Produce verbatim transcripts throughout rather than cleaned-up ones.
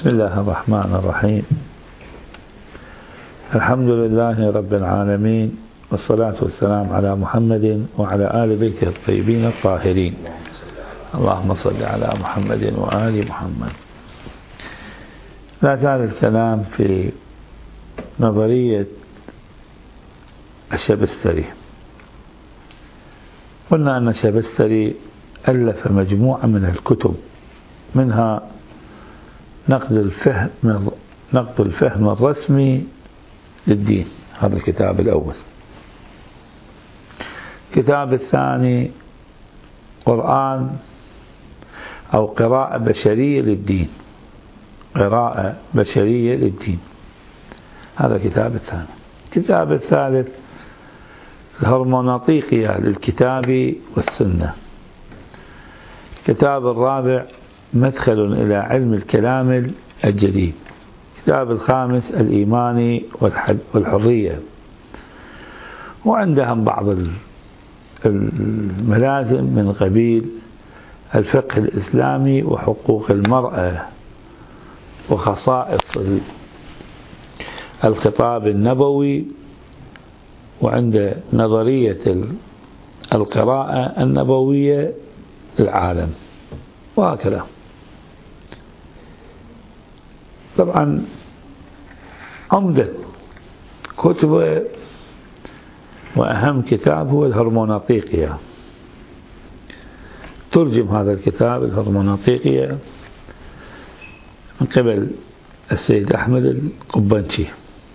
بسم الله الرحمن الرحيم. الحمد لله رب العالمين، والصلاة والسلام على محمد وعلى آل بيته الطيبين الطاهرين. اللهم صل على محمد وآل محمد. لا زال الكلام في نظرية الشبستري. قلنا أن الشبستري ألف مجموعة من الكتب، منها نقد الفهم نقد الفهم الرسمي للدين، هذا الكتاب الأول. الكتاب الثاني قرآن أو قراءة بشرية للدين، قراءة بشرية للدين، هذا الكتاب الثاني. الكتاب الثالث الهرمونطيقية للكتاب والسنة. الكتاب الرابع مدخل إلى علم الكلام الجديد. الكتاب الخامس الإيمان والحرية، وعندهم بعض الملازم من قبيل الفقه الإسلامي وحقوق المرأة وخصائص الخطاب النبوي، وعند نظرية القراءة النبوية للعالم، وهكذا. طبعا عمدة كتبه وأهم كتاب هو الهرمونطيقية. ترجم هذا الكتاب الهرمونطيقية من قبل السيد أحمد القبنشي،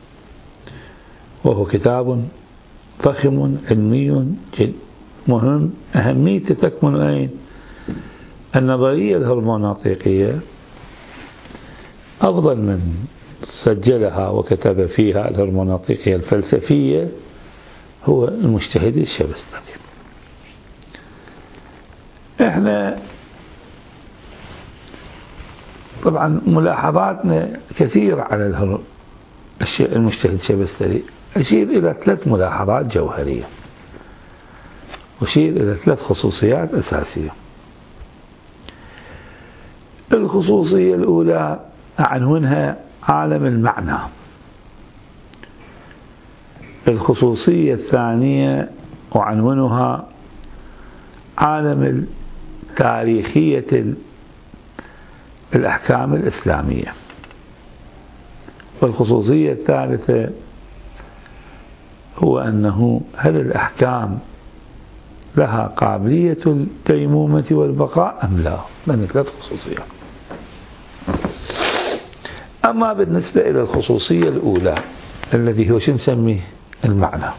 وهو كتاب فخم علمي جد مهم. أهميته تكمن أين؟ النظرية الهرمونطيقية أفضل من سجلها وكتب فيها الهرمونطيقية الفلسفية هو المجتهد الشبستري. احنا طبعا ملاحظاتنا كثيرة على المجتهد الشبستري. أشير إلى ثلاث ملاحظات جوهرية، أشير إلى ثلاث خصوصيات أساسية. الخصوصية الأولى أعنونها عالم المعنى. الخصوصية الثانية أعنونها عالم تاريخية الأحكام الإسلامية. والخصوصية الثالثة هو أنه هل الأحكام لها قابلية التيمومة والبقاء أم لا؟ من ثلاث خصوصيات. أما بالنسبة إلى الخصوصية الأولى الذي هو شو نسميه المعنى،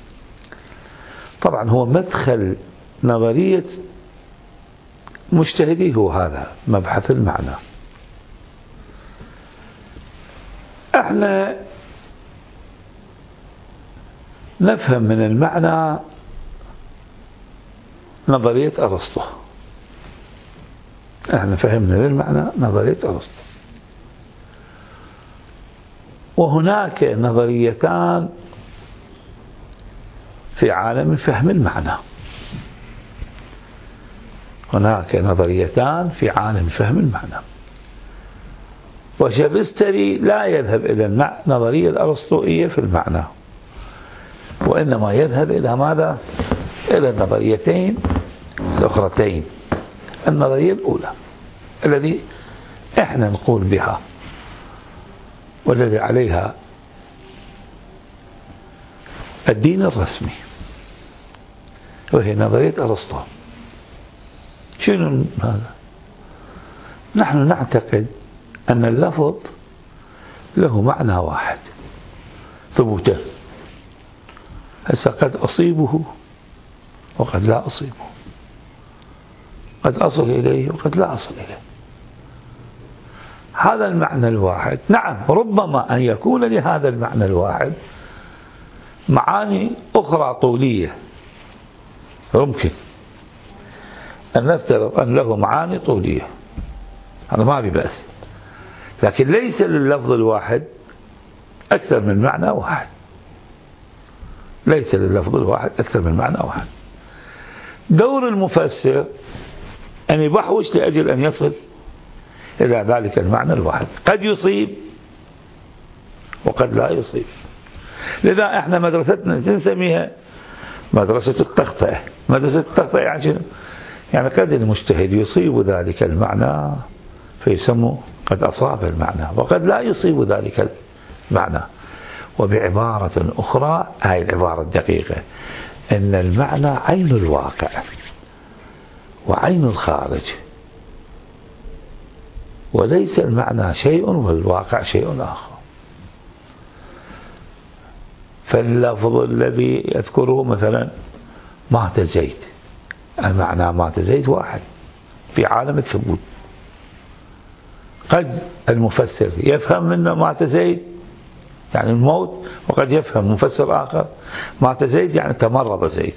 طبعا هو مدخل نظرية مجتهدي، هو هذا مبحث المعنى. احنا نفهم من المعنى نظرية أرسطو. احنا فهمنا للمعنى نظرية أرسطو. وهناك نظريتان في عالم فهم المعنى. هناك نظريتان في عالم فهم المعنى. وشبستري لا يذهب إلى النظرية الأرسطوئية في المعنى، وإنما يذهب إلى ماذا؟ إلى النظريتين الأخرتين. النظرية الأولى الذي إحنا نقول بها والذي عليها الدين الرسمي، وهي نظرية أرسطو. شنو هذا؟ نحن نعتقد أن اللفظ له معنى واحد ثبوتا. هسه قد أصيبه وقد لا أصيبه، قد أصل إليه وقد لا أصل إليه. هذا المعنى الواحد، نعم ربما أن يكون لهذا المعنى الواحد معاني أخرى طولية، ممكن أن نفترض أن له معاني طولية، هذا ما ببأس، لكن ليس لللفظ الواحد أكثر من معنى واحد. ليس لللفظ الواحد أكثر من معنى واحد. دور المفسر أن يبحوش لأجل أن يصل إلى ذلك المعنى الواحد، قد يصيب وقد لا يصيب. لذا احنا مدرستنا نسميها مدرسة التخطئة. مدرسة التخطئة يعني شنو؟ يعني قد المجتهد يصيب ذلك المعنى فيسمى قد أصاب المعنى، وقد لا يصيب ذلك المعنى. وبعبارة أخرى، هاي العبارة الدقيقة، أن المعنى عين الواقع وعين الخارج، وليس المعنى شيء والواقع شيء آخر. فاللفظ الذي يذكره مثلا مات زيد، المعنى مات زيد واحد في عالم الثبوت. قد المفسر يفهم منه مات زيد يعني الموت، وقد يفهم مفسر آخر مات زيد يعني تمرض زيد،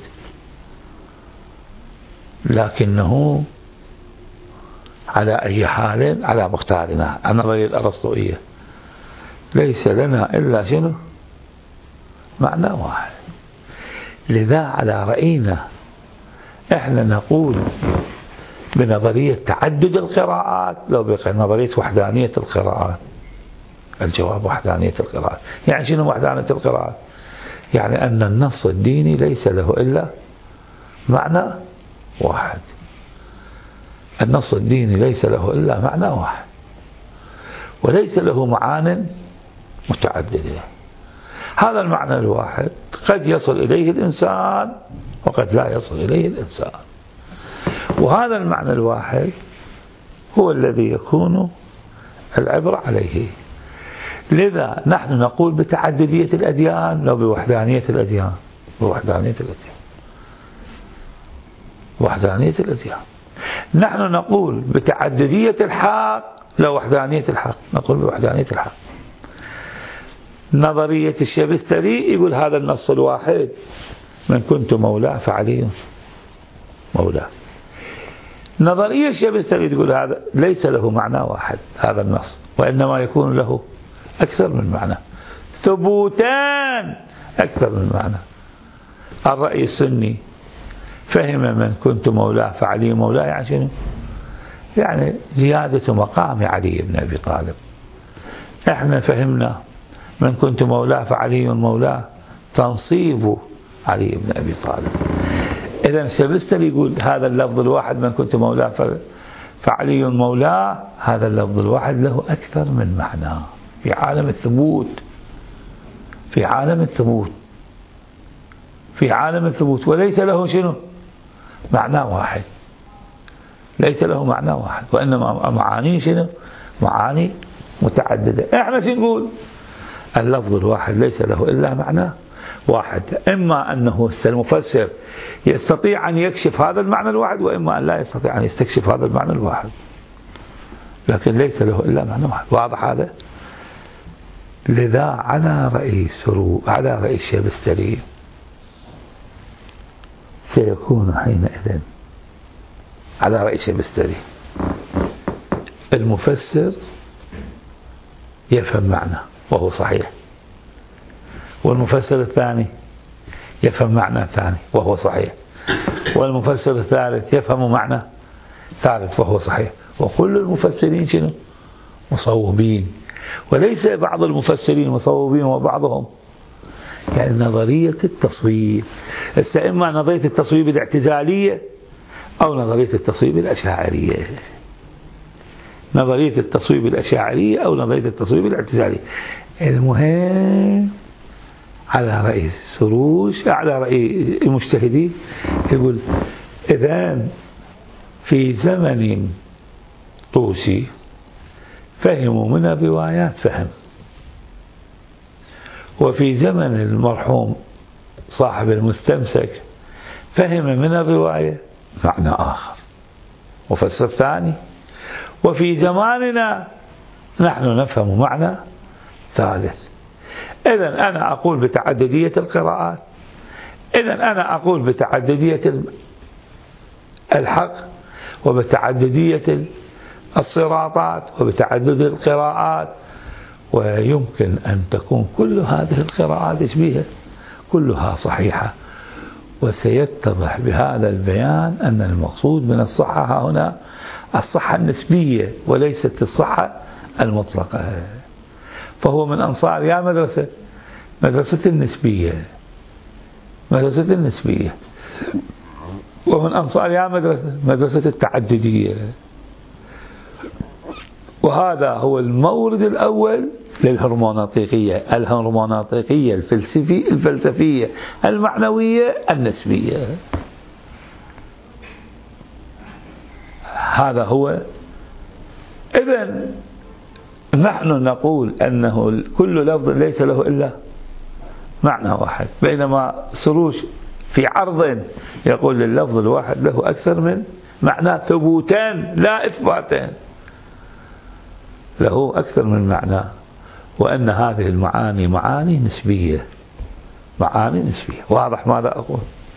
لكنه على أي حال على مختارنا النظرية الأرسطوئية ليس لنا إلا شنو؟ معنى واحد. لذا على رأينا احنا نقول بنظرية تعدد القراءات لو بقى نظرية وحدانية القراءات. الجواب وحدانية القراءات. يعني شنو وحدانية القراءات؟ يعني أن النص الديني ليس له إلا معنى واحد. النص الديني ليس له إلا معنى واحد، وليس له معان متعددة. هذا المعنى الواحد قد يصل إليه الإنسان وقد لا يصل إليه الإنسان، وهذا المعنى الواحد هو الذي يكون العبرة عليه. لذا نحن نقول بتعددية الأديان لو بوحدانية الأديان. بوحدانية الأديان وحدانية الأديان. نحن نقول بتعددية الحق لو وحدانية الحق، نقول بوحدانية الحق. نظرية الشبستري يقول هذا النص الواحد من كنت مولاه فعلي مولاه. نظرية الشبستري تقول هذا ليس له معنى واحد هذا النص، وإنما يكون له أكثر من معنى، ثبوتان أكثر من معنى. الرأي السني فهم من كنت مولاه فعلي مولاه يعني شنو؟ يعني زيادة مقام علي بن أبي طالب. احنا فهمنا من كنت مولاه فعلي مولاه تنصيب علي بن أبي طالب. إذا الشبستري يقول هذا اللفظ الواحد من كنت مولاه فعلي مولاه، هذا اللفظ الواحد له أكثر من معنى في عالم الثبوت. في عالم الثبوت في عالم الثبوت وليس له شنو؟ معنى واحد. ليس له معنى واحد، وإنما معاني شنو؟ معاني متعددة. احنا شو نقول؟ اللفظ الواحد ليس له إلا معنى واحد. إما أنه المفسر يستطيع أن يكشف هذا المعنى الواحد، وإما أن لا يستطيع أن يستكشف هذا المعنى الواحد، لكن ليس له إلا معنى واحد. واضح هذا؟ لذا على رأي سرو على رأي الشبستري سيكون حينئذ على رأي الشبستري المفسر يفهم معنى وهو صحيح، والمفسر الثاني يفهم معنى ثاني وهو صحيح، والمفسر الثالث يفهم معنى ثالث وهو صحيح. وكل المفسرين شنو؟ مصوبين، وليس بعض المفسرين مصوبين وبعضهم يعني نظرية التصويب. إما نظرية التصويب الاعتزالية أو نظرية التصويب الأشاعرية. نظرية التصويب الأشاعرية أو نظرية التصويب الاعتزالية. المهم على رأي سروش على رأي المجتهدين يقول إذن في زمن طوسي فهموا من الروايات فهم، وفي زمن المرحوم صاحب المستمسك فهم من الرواية معنى آخر مفسر ثاني، وفي زماننا نحن نفهم معنى ثالث. إذن أنا أقول بتعددية القراءات، إذن أنا أقول بتعددية الحق وبتعددية الصراطات وبتعدد القراءات، ويمكن أن تكون كل هذه القراءات شبيهة كلها صحيحة. وسيتضح بهذا البيان أن المقصود من الصحة هنا الصحة النسبية وليست الصحة المطلقة. فهو من أنصار يا مدرسة مدرسة النسبية مدرسة النسبية ومن أنصار يا مدرسة مدرسة التعددية. وهذا هو المورد الأول للهرمونطيقية الهرمونطيقية الفلسفية الفلسفية المعنوية النسبية. هذا هو. إذن نحن نقول أنه كل لفظ ليس له إلا معنى واحد، بينما سروش في عرض يقول لللفظ الواحد له أكثر من معنى ثبوتان لا إثباتان، له أكثر من معنى، وأن هذه المعاني معاني نسبية معاني نسبية. واضح ماذا أقول؟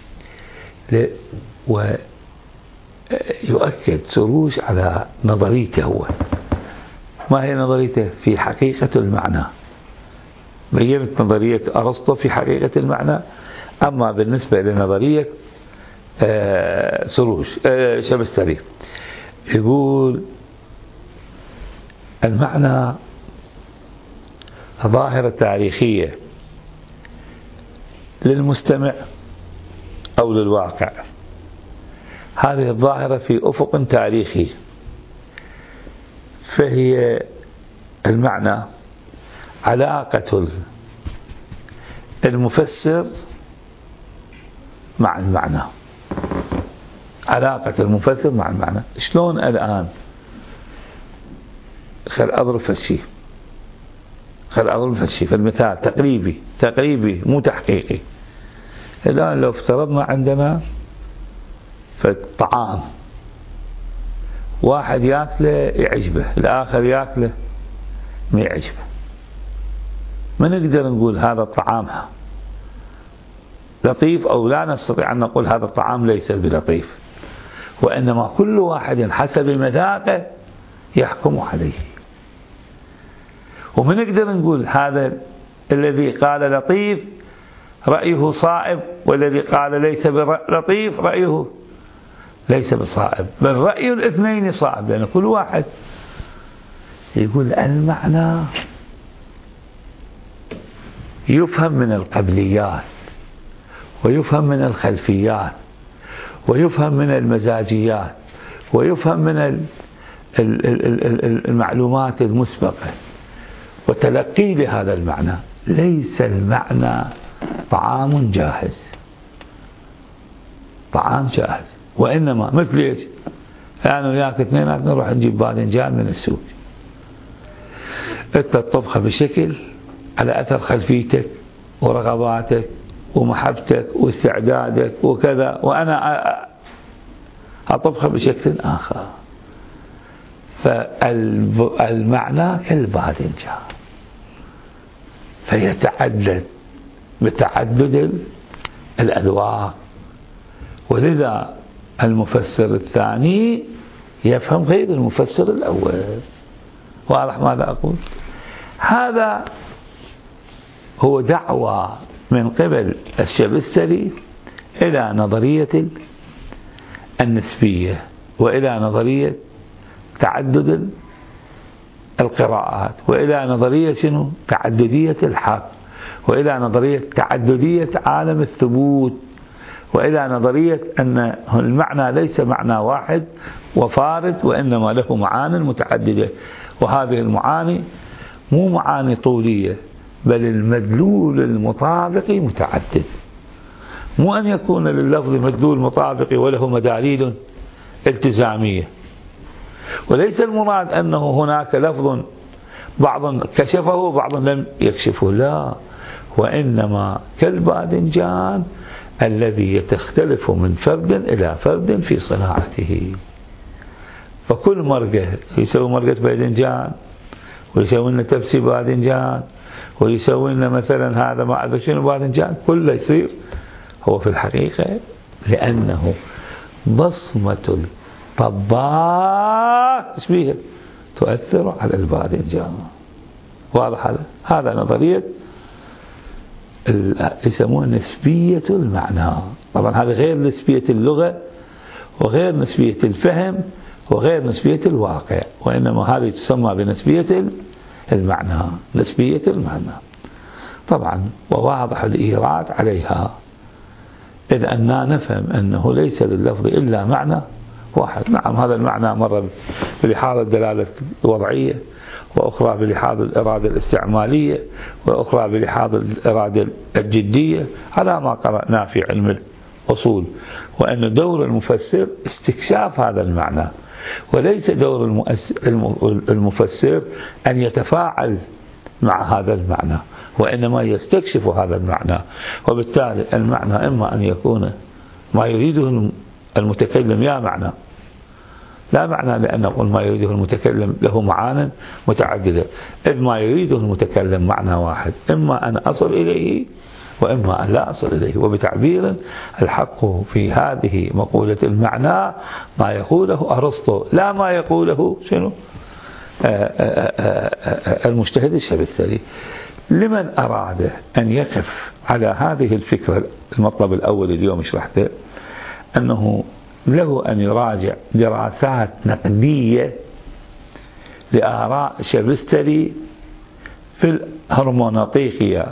ويؤكد سروش على نظريته هو. ما هي نظريته في حقيقة المعنى؟ بينت نظرية أرسطو في حقيقة المعنى. أما بالنسبة لنظرية سروش شبستري يقول المعنى ظاهرة تاريخية للمستمع أو للواقع. هذه الظاهرة في أفق تاريخي، فهي المعنى علاقة المفسر مع المعنى علاقة المفسر مع المعنى. شلون الآن؟ خل أضرب فالشيء خل أضرب فالشيء فالمثال تقريبي تقريبي مو تحقيقي. الآن لو افترضنا عندنا فالطعام واحد ياكله يعجبه، الآخر ياكله ما يعجبه، ما نقدر نقول هذا الطعام لطيف أو لا نستطيع أن نقول هذا الطعام ليس بلطيف، وإنما كل واحد حسب مذاقه يحكم عليه. وما نقدر نقول هذا الذي قال لطيف رأيه صائب والذي قال ليس بلطيف رأيه ليس بصائب، بل رأي الاثنين صائب، لأن كل واحد يقول المعنى يفهم من القبليات ويفهم من الخلفيات ويفهم من المزاجيات ويفهم من المعلومات المسبقة وتلقي لهذا المعنى. ليس المعنى طعام جاهز طعام جاهز، وإنما مثل ايش؟ أنا وياك اثنينات نروح نجيب باذنجان من السوق، أنت تطبخه بشكل على أثر خلفيتك ورغباتك ومحبتك واستعدادك وكذا، وأنا أطبخه بشكل آخر. فالمعنى كالباذنجان فيتعدد بتعدد الأذواق، ولذا المفسر الثاني يفهم غير المفسر الأول. واضح ماذا أقول؟ هذا هو دعوة من قبل الشبستري إلى نظرية النسبية وإلى نظرية تعدد القراءات وإلى نظرية شنو؟ تعددية الحق، وإلى نظرية تعددية عالم الثبوت، وإلى نظرية أن المعنى ليس معنى واحد وفارد، وإنما له معاني متعددة، وهذه المعاني مو معاني طولية بل المدلول المطابقي متعدد. مو أن يكون لللفظ مدلول مطابقي وله مداليل التزامية، وليس المراد أنه هناك لفظ بعض كشفه وبعض لم يكشفه، لا، وإنما كالباذنجان الذي يتختلف من فرد إلى فرد في صناعته. فكل مرقة يسوي مرقة باذنجان ويسوي لنا تبسي باذنجان ويسوي لنا مثلا هذا ما أدري شنو باذنجان، كله يصير هو في الحقيقة لأنه بصمة الطباخ ايش بيها؟ تؤثر على الباذنجان. واضح هذا؟ هذا نظرية يسمونها نسبية المعنى. طبعا هذا غير نسبية اللغة وغير نسبية الفهم وغير نسبية الواقع، وإنما هذه تسمى بنسبية المعنى، نسبية المعنى طبعا، وواضح الإيراد عليها، إذ أننا نفهم أنه ليس لللفظ إلا معنى واحد. نعم هذا المعنى مرة بلحاظ الدلالة الوضعية، وأخرى بلحاظ الإرادة الاستعمالية، وأخرى بلحاظ الإرادة الجدية، على ما قرأنا في علم الأصول، وأن دور المفسر استكشاف هذا المعنى، وليس دور المفسر أن يتفاعل مع هذا المعنى، وإنما يستكشف هذا المعنى. وبالتالي المعنى إما أن يكون ما يريده المتكلم يا معنى، لا معنى لأن نقول ما يريده المتكلم له معان متعددة، إذ ما يريده المتكلم معنى واحد، إما أن أصل إليه وإما أن لا أصل إليه. وبتعبير الحق في هذه مقولة المعنى ما يقوله أرسطو، لا ما يقوله شنو المجتهد الشبستري. لمن أراد أن يقف على هذه الفكرة، المطلب الأول اليوم شرحته، أنه له أن يراجع دراسات نقدية لآراء شبستري في الهرمونطيقية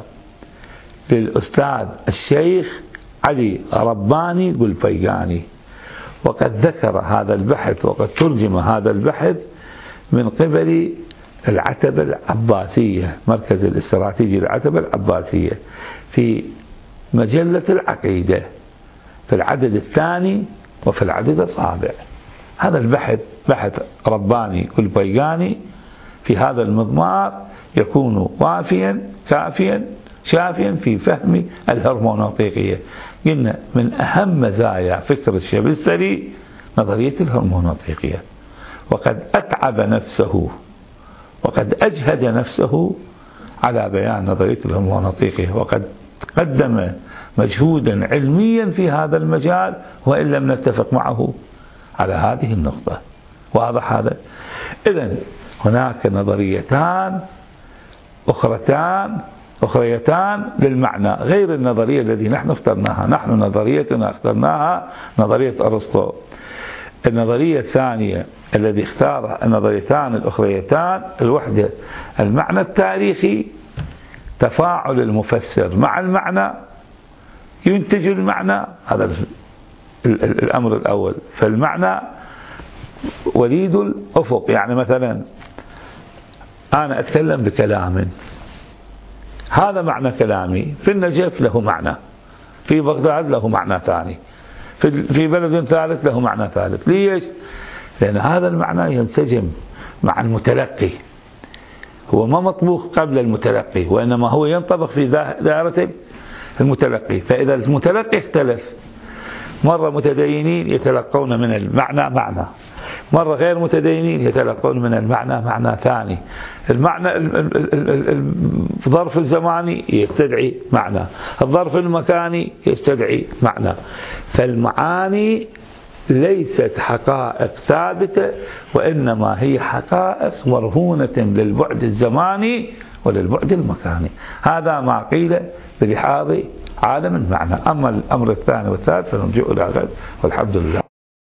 للأستاذ الشيخ علي رباني قلبياني، وقد ذكر هذا البحث وقد ترجم هذا البحث من قبل العتبة العباسية، مركز الاستراتيجي العتبة العباسية، في مجلة العقيدة في العدد الثاني وفي العدد الرابع. هذا البحث بحث رباني قلبياني في هذا المضمار يكون وافيا كافيا شافيا في فهم الهرمونطيقية. قلنا من أهم مزايا فكر الشبستري نظرية الهرمونطيقية، وقد أتعب نفسه وقد أجهد نفسه على بيان نظرية الهرمونطيقية، وقد قدم مجهودا علميا في هذا المجال، وإن لم نتفق معه على هذه النقطة. واضح هذا؟ إذن هناك نظريتان أخرتان أخريتان للمعنى غير النظرية التي نحن اخترناها. نحن نظريتنا اخترناها نظرية أرسطو. النظرية الثانية الذي اختارها النظريتان الأخريتان، الوحدة المعنى التاريخي، تفاعل المفسر مع المعنى ينتج المعنى، هذا الأمر الأول. فالمعنى وليد الأفق، يعني مثلا أنا أتكلم بكلام، هذا معنى كلامي، في النجف له معنى، في بغداد له معنى ثاني، في بلد ثالث له معنى ثالث. ليش؟ لأن هذا المعنى ينسجم مع المتلقي، هو ما مطبوخ قبل المتلقي، وإنما هو ينطبق في دائرة المتلقي. فإذا المتلقي اختلف، مرة متدينين يتلقون من المعنى معنى، مرة غير متدينين يتلقون من المعنى معنى ثاني. المعنى الظرف الزماني يستدعي معنى، الظرف المكاني يستدعي معنى. فالمعاني ليست حقائق ثابتة، وإنما هي حقائق مرهونة للبعد الزماني وللبعد المكاني. هذا ما قيل بلحاظ عالم المعنى. أما الأمر الثاني والثالث فنرجع إلى غد، والحمد لله.